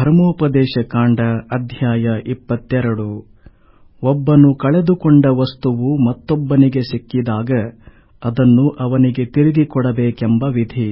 ಧರ್ಮೋಪದೇಶ ಕಾಂಡ ಅಧ್ಯಾಯ 22. ಒಬ್ಬನು ಕಳೆದುಕೊಂಡ ವಸ್ತುವು ಮತ್ತೊಬ್ಬನಿಗೆ ಸಿಕ್ಕಿದಾಗ ಅದನ್ನು ಅವನಿಗೆ ತಿರುಗಿ ಕೊಡಬೇಕೆಂಬ ವಿಧಿ.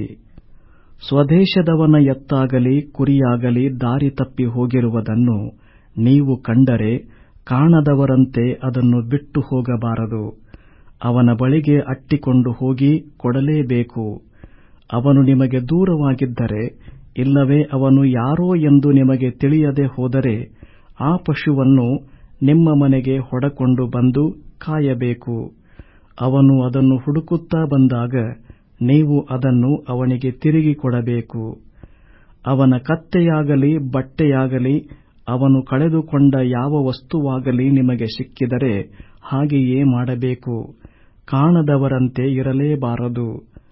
ಸ್ವದೇಶದವನ ಎತ್ತಾಗಲಿ ಕುರಿಯಾಗಲಿ ದಾರಿ ತಪ್ಪಿ ಹೋಗಿರುವುದನ್ನು ನೀವು ಕಂಡರೆ ಕಾಣದವರಂತೆ ಅದನ್ನು ಬಿಟ್ಟು ಹೋಗಬಾರದು. ಅವನ ಬಳಿಗೆ ಅಟ್ಟಿಕೊಂಡು ಹೋಗಿ ಕೊಡಲೇಬೇಕು. ಅವನು ನಿಮಗೆ ದೂರವಾಗಿದ್ದರೆ, ಇಲ್ಲವೇ ಅವನು ಯಾರೋ ಎಂದು ನಿಮಗೆ ತಿಳಿಯದೆ ಹೋದರೆ, ಆ ಪಶುವನ್ನು ನಿಮ್ಮ ಮನೆಗೆ ಹೊಡಕೊಂಡು ಬಂದು ಕಾಯಬೇಕು. ಅವನು ಅದನ್ನು ಹುಡುಕುತ್ತಾ ಬಂದಾಗ ನೀವು ಅದನ್ನು ಅವನಿಗೆ ತಿರುಗಿ ಕೊಡಬೇಕು. ಅವನ ಕತ್ತೆಯಾಗಲಿ ಬಟ್ಟೆಯಾಗಲಿ ಅವನು ಕಳೆದುಕೊಂಡ ಯಾವ ವಸ್ತುವಾಗಲಿ ನಿಮಗೆ ಸಿಕ್ಕಿದರೆ ಹಾಗೆಯೇ ಮಾಡಬೇಕು. ಕಾಣದವರಂತೆ ಇರಲೇಬಾರದು.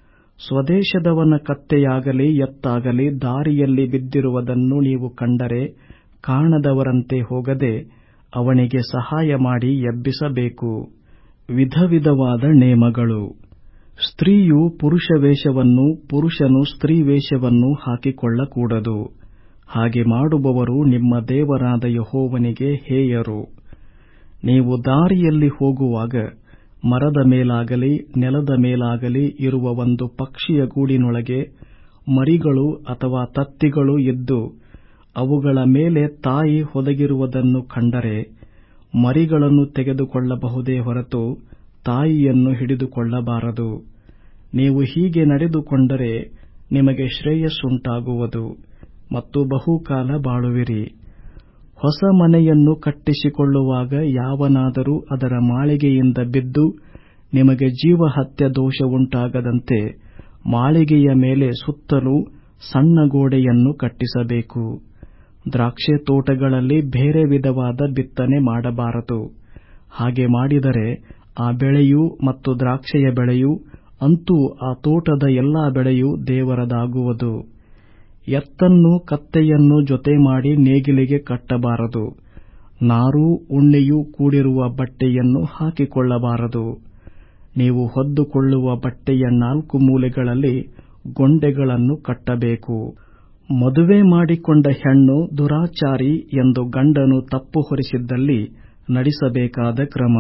ಸ್ವದೇಶದವನ ಕತ್ತೆಯಾಗಲಿ ಎತ್ತಾಗಲಿ ದಾರಿಯಲ್ಲಿ ಬಿದ್ದಿರುವುದನ್ನು ನೀವು ಕಂಡರೆ ಕಾಣದವರಂತೆ ಹೋಗದೆ ಅವನಿಗೆ ಸಹಾಯ ಮಾಡಿ ಎಬ್ಬಿಸಬೇಕು. ವಿಧವಿಧವಾದ ನೇಮಗಳು. ಸ್ತ್ರೀಯು ಪುರುಷ ವೇಷವನ್ನು, ಪುರುಷನು ಸ್ತ್ರೀ ವೇಷವನ್ನು ಹಾಕಿಕೊಳ್ಳಕೂಡದು. ಹಾಗೆ ಮಾಡುವವರು ನಿಮ್ಮ ದೇವರಾದ ಯೆಹೋವನಿಗೆ ಹೇಯರು. ನೀವು ದಾರಿಯಲ್ಲಿ ಹೋಗುವಾಗ ಮರದ ಮೇಲಾಗಲಿ ನೆಲದ ಮೇಲಾಗಲಿ ಇರುವ ಒಂದು ಪಕ್ಷಿಯ ಗೂಡಿನೊಳಗೆ ಮರಿಗಳು ಅಥವಾ ತತ್ತಿಗಳು ಇದ್ದು ಅವುಗಳ ಮೇಲೆ ತಾಯಿ ಹೊದಗಿರುವುದನ್ನು ಕಂಡರೆ ಮರಿಗಳನ್ನು ತೆಗೆದುಕೊಳ್ಳಬಹುದೇ ಹೊರತು ತಾಯಿಯನ್ನು ಹಿಡಿದುಕೊಳ್ಳಬಾರದು. ನೀವು ಹೀಗೆ ನಡೆದುಕೊಂಡರೆ ನಿಮಗೆ ಶ್ರೇಯಸ್ಸುಂಟಾಗುವುದು ಮತ್ತು ಬಹುಕಾಲ ಬಾಳುವಿರಿ. ಹೊಸ ಮನೆಯನ್ನು ಕಟ್ಟಿಸಿಕೊಳ್ಳುವಾಗ ಯಾವನಾದರೂ ಅದರ ಮಾಳಿಗೆಯಿಂದ ಬಿದ್ದು ನಿಮಗೆ ಜೀವಹತ್ಯ ದೋಷವುಂಟಾಗದಂತೆ ಮಾಳಿಗೆಯ ಮೇಲೆ ಸುತ್ತಲೂ ಸಣ್ಣ ಗೋಡೆಯನ್ನು ಕಟ್ಟಿಸಬೇಕು. ದ್ರಾಕ್ಷೆ ತೋಟಗಳಲ್ಲಿ ಬೇರೆ ವಿಧವಾದ ಬಿತ್ತನೆ ಮಾಡಬಾರದು. ಹಾಗೆ ಮಾಡಿದರೆ ಆ ಬೆಳೆಯೂ ಮತ್ತು ದ್ರಾಕ್ಷೆಯ ಬೆಳೆಯೂ, ಅಂತೂ ಆ ತೋಟದ ಎಲ್ಲಾ ಬೆಳೆಯೂ ದೇವರದಾಗುವುದು. ಎತ್ತನ್ನೂ ಕತ್ತೆಯನ್ನೂ ಜೊತೆ ಮಾಡಿ ನೇಗಿಲಿಗೆ ಕಟ್ಟಬಾರದು. ನಾರೂ ಉಣ್ಣೆಯೂ ಕೂಡಿರುವ ಬಟ್ಟೆಯನ್ನು ಹಾಕಿಕೊಳ್ಳಬಾರದು. ನೀವು ಹೊದ್ದುಕೊಳ್ಳುವ ಬಟ್ಟೆಯ 4 ಮೂಲೆಗಳಲ್ಲಿ ಗೊಂಡೆಗಳನ್ನು ಕಟ್ಟಬೇಕು. ಮದುವೆ ಮಾಡಿಕೊಂಡ ಹೆಣ್ಣು ದುರಾಚಾರಿ ಎಂದು ಗಂಡನು ತಪ್ಪು ಹೊರಿಸಿದ್ದಲ್ಲಿ ನಡೆಸಬೇಕಾದ ಕ್ರಮ.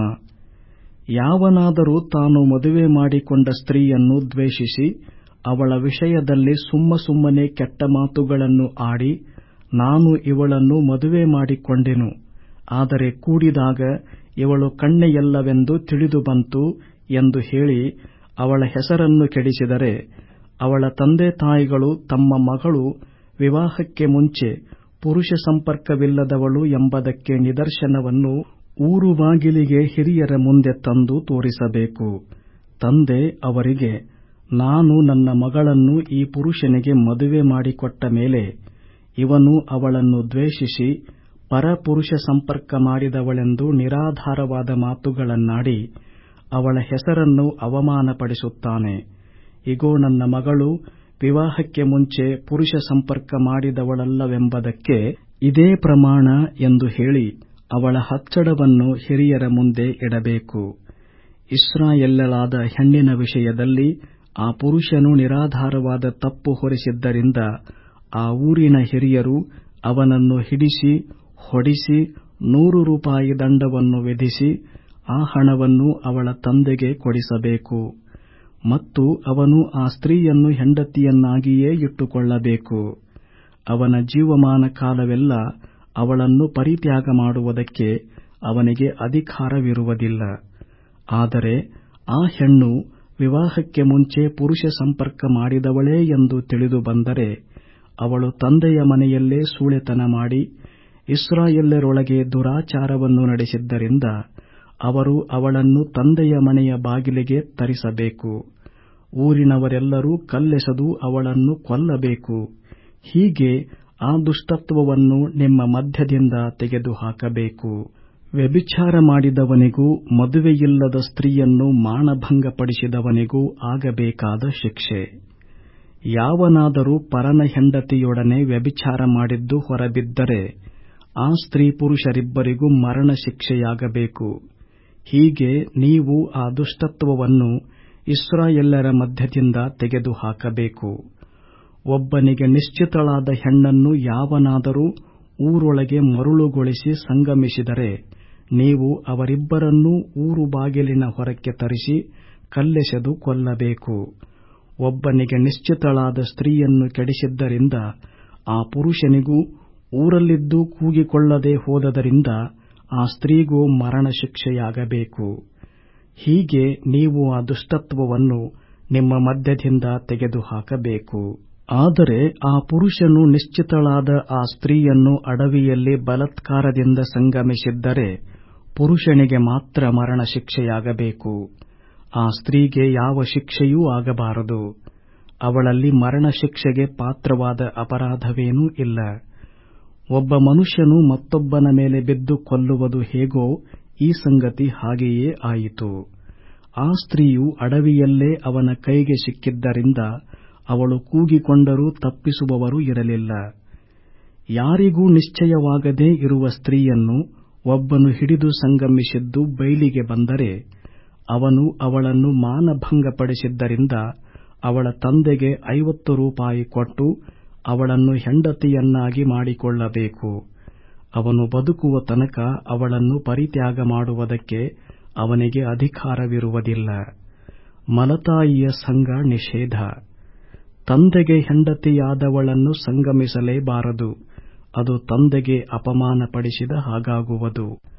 ಯಾವನಾದರೂ ತಾನು ಮದುವೆ ಮಾಡಿಕೊಂಡ ಸ್ತ್ರೀಯನ್ನು ದ್ವೇಷಿಸಿ ಅವಳ ವಿಷಯದಲ್ಲಿ ಸುಮ್ಮನೆ ಕೆಟ್ಟ ಮಾತುಗಳನ್ನು ಆಡಿ, ನಾನು ಇವಳನ್ನು ಮದುವೆ ಮಾಡಿಕೊಂಡೆನು, ಆದರೆ ಕೂಡಿದಾಗ ಇವಳು ಕನ್ಯೆಯಲ್ಲವೆಂದು ತಿಳಿದು ಬಂತು ಎಂದು ಹೇಳಿ ಅವಳ ಹೆಸರನ್ನು ಕೆಡಿಸಿದರೆ, ಅವಳ ತಂದೆ ತಾಯಿಗಳು ತಮ್ಮ ಮಗಳು ವಿವಾಹಕ್ಕೆ ಮುಂಚೆ ಪುರುಷ ಸಂಪರ್ಕವಿಲ್ಲದವಳು ಎಂಬುದಕ್ಕೆ ನಿದರ್ಶನವನ್ನು ಊರು ಬಾಗಿಲಿಗೆ ಹಿರಿಯರ ಮುಂದೆ ತಂದು ತೋರಿಸಬೇಕು. ತಂದೆ ಅವರಿಗೆ, ನಾನು ನನ್ನ ಮಗಳನ್ನು ಈ ಪುರುಷನಿಗೆ ಮದುವೆ ಮಾಡಿಕೊಟ್ಟ ಮೇಲೆ ಇವನು ಅವಳನ್ನು ದ್ವೇಷಿಸಿ ಪರಪುರುಷ ಸಂಪರ್ಕ ಮಾಡಿದವಳೆಂದು ನಿರಾಧಾರವಾದ ಮಾತುಗಳನ್ನಾಡಿ ಅವಳ ಹೆಸರನ್ನು ಅವಮಾನಪಡಿಸುತ್ತಾನೆ. ಇಗೋ, ನನ್ನ ಮಗಳು ವಿವಾಹಕ್ಕೆ ಮುಂಚೆ ಪುರುಷ ಸಂಪರ್ಕ ಮಾಡಿದವಳಲ್ಲವೆಂಬುದಕ್ಕೆ ಇದೇ ಪ್ರಮಾಣ ಎಂದು ಹೇಳಿ ಅವಳ ಹಚ್ಚಡವನ್ನು ಹಿರಿಯರ ಮುಂದೆ ಇಡಬೇಕು. ಇಸ್ರಾಯೇಲ್ಯಳಾದ ಹೆಣ್ಣಿನ ವಿಷಯದಲ್ಲಿ ಆ ಪುರುಷನು ನಿರಾಧಾರವಾದ ತಪ್ಪು ಹೊರಿಸಿದ್ದರಿಂದ ಆ ಊರಿನ ಹಿರಿಯರು ಅವನನ್ನು ಹಿಡಿಸಿ ಹೊಡಿಸಿ 100 ರೂಪಾಯಿ ದಂಡವನ್ನು ವಿಧಿಸಿ ಆ ಹಣವನ್ನು ಅವಳ ತಂದೆಗೆ ಕೊಡಿಸಬೇಕು. ಮತ್ತು ಅವನು ಆ ಸ್ತ್ರೀಯನ್ನು ಹೆಂಡತಿಯನ್ನಾಗಿಯೇ ಇಟ್ಟುಕೊಳ್ಳಬೇಕು. ಅವನ ಜೀವಮಾನ ಕಾಲವೆಲ್ಲ ಅವಳನ್ನು ಪರಿತ್ಯಾಗ ಮಾಡುವುದಕ್ಕೆ ಅವನಿಗೆ ಅಧಿಕಾರವಿರುವುದಿಲ್ಲ. ಆದರೆ ಆ ಹೆಣ್ಣು ವಿವಾಹಕ್ಕೆ ಮುಂಚೆ ಪುರುಷ ಸಂಪರ್ಕ ಮಾಡಿದವಳೇ ಎಂದು ತಿಳಿದು ಬಂದರೆ ಅವಳು ತಂದೆಯ ಮನೆಯಲ್ಲೇ ಸೂಳೆತನ ಮಾಡಿ ಇಸ್ರಾಯೇಲ್ಯರೊಳಗೆ ದುರಾಚಾರವನ್ನು ನಡೆಸಿದ್ದರಿಂದ ಅವರು ಅವಳನ್ನು ತಂದೆಯ ಮನೆಯ ಬಾಗಿಲಿಗೆ ತರಿಸಬೇಕು. ಊರಿನವರೆಲ್ಲರೂ ಕಲ್ಲೆಸೆದು ಅವಳನ್ನು ಕೊಲ್ಲಬೇಕು. ಹೀಗೆ ಆ ದುಷ್ಟತ್ವವನ್ನು ನಿಮ್ಮ ಮಧ್ಯದಿಂದ ತೆಗೆದುಹಾಕಬೇಕು. ವ್ಯಭಿಚಾರ ಮಾಡಿದವನಿಗೂ ಮದುವೆಯಿಲ್ಲದ ಸ್ತ್ರೀಯನ್ನು ಮಾನಭಂಗಪಡಿಸಿದವನಿಗೂ ಆಗಬೇಕಾದ ಶಿಕ್ಷೆ. ಯಾವನಾದರೂ ಪರನ ಹೆಂಡತಿಯೊಡನೆ ವ್ಯಭಿಚಾರ ಮಾಡಿದ್ದು ಹೊರಬಿದ್ದರೆ ಆ ಸ್ತ್ರೀ ಪುರುಷರಿಬ್ಬರಿಗೂ ಮರಣ ಶಿಕ್ಷೆಯಾಗಬೇಕು. ಹೀಗೆ ನೀವು ಆ ದುಷ್ಟತ್ವವನ್ನು ಇಸ್ರಾಯೇಲ್ಯರ ಮಧ್ಯದಿಂದ ತೆಗೆದುಹಾಕಬೇಕು. ಒಬ್ಬನಿಗೆ ನಿಶ್ಚಿತಳಾದ ಹೆಣ್ಣನ್ನು ಯಾವನಾದರೂ ಊರೊಳಗೆ ಮರುಳುಗೊಳಿಸಿ ಸಂಗಮಿಸಿದರೆ ನೀವು ಅವರಿಬ್ಬರನ್ನೂ ಊರು ಬಾಗಿಲಿನ ಹೊರಕ್ಕೆ ತರಿಸಿ ಕಲ್ಲೆಸೆದು ಕೊಲ್ಲಬೇಕು. ಒಬ್ಬನಿಗೆ ನಿಶ್ಚಿತಳಾದ ಸ್ತ್ರೀಯನ್ನು ಕೆಡಿಸಿದ್ದರಿಂದ ಆ ಪುರುಷನಿಗೂ ಊರಲ್ಲಿದ್ದು ಕೂಗಿಕೊಳ್ಳದೆ ಹೋದದರಿಂದ ಆ ಸ್ತ್ರೀಗೂ ಮರಣಶಿಕ್ಷೆಯಾಗಬೇಕು. ಹೀಗೆ ನೀವು ಆ ದುಷ್ಟತ್ವವನ್ನು ನಿಮ್ಮ ಮಧ್ಯದಿಂದ ತೆಗೆದುಹಾಕಬೇಕು. ಆದರೆ ಆ ಪುರುಷನು ನಿಶ್ಚಿತಳಾದ ಆ ಸ್ತ್ರೀಯನ್ನು ಅಡವಿಯಲ್ಲಿ ಬಲಾತ್ಕಾರದಿಂದ ಸಂಗಮಿಸಿದ್ದರೆ ಪುರುಷನಿಗೆ ಮಾತ್ರ ಮರಣಶಿಕ್ಷೆಯಾಗಬೇಕು. ಆ ಸ್ತ್ರೀಗೆ ಯಾವ ಶಿಕ್ಷೆಯೂ ಆಗಬಾರದು. ಅವಳಲ್ಲಿ ಮರಣಶಿಕ್ಷೆಗೆ ಪಾತ್ರವಾದ ಅಪರಾಧವೇನೂ ಇಲ್ಲ. ಒಬ್ಬ ಮನುಷ್ಯನು ಮತ್ತೊಬ್ಬನ ಮೇಲೆ ಬಿದ್ದು ಕೊಲ್ಲುವುದು ಹೇಗೋ ಈ ಸಂಗತಿ ಹಾಗೆಯೇ ಆಯಿತು. ಆ ಸ್ತ್ರೀಯು ಅಡವಿಯಲ್ಲೇ ಅವನ ಕೈಗೆ ಸಿಕ್ಕಿದ್ದರಿಂದ ಅವಳು ಕೂಗಿಕೊಂಡರೂ ತಪ್ಪಿಸುವವರು ಇರಲಿಲ್ಲ. ಯಾರಿಗೂ ನಿಶ್ಚಯವಾಗದೇ ಇರುವ ಸ್ತ್ರೀಯನ್ನು ಒಬ್ಬನು ಹಿಡಿದು ಸಂಗಮಿಸಿದ್ದು ಬಯಲಿಗೆ ಬಂದರೆ ಅವನು ಅವಳನ್ನು ಮಾನಭಂಗಪಡಿಸಿದ್ದರಿಂದ ಅವಳ ತಂದೆಗೆ 50 ರೂಪಾಯಿ ಕೊಟ್ಟು ಅವಳನ್ನು ಹೆಂಡತಿಯನ್ನಾಗಿ ಮಾಡಿಕೊಳ್ಳಬೇಕು. ಅವನು ಬದುಕುವ ತನಕ ಅವಳನ್ನು ಪರಿತ್ಯಾಗ ಮಾಡುವುದಕ್ಕೆ ಅವನಿಗೆ ಅಧಿಕಾರವಿರುವುದಿಲ್ಲ. ಮಲತಾಯಿಯ ಸಂಗ ನಿಷೇಧ. ತಂದೆಗೆ ಹೆಂಡತಿಯಾದವಳನ್ನು ಸಂಗಮಿಸಲೇಬಾರದು. ಅದು ತಂದೆಗೆ ಅಪಮಾನಪಡಿಸಿದ ಹಾಗಾಗುವುದು.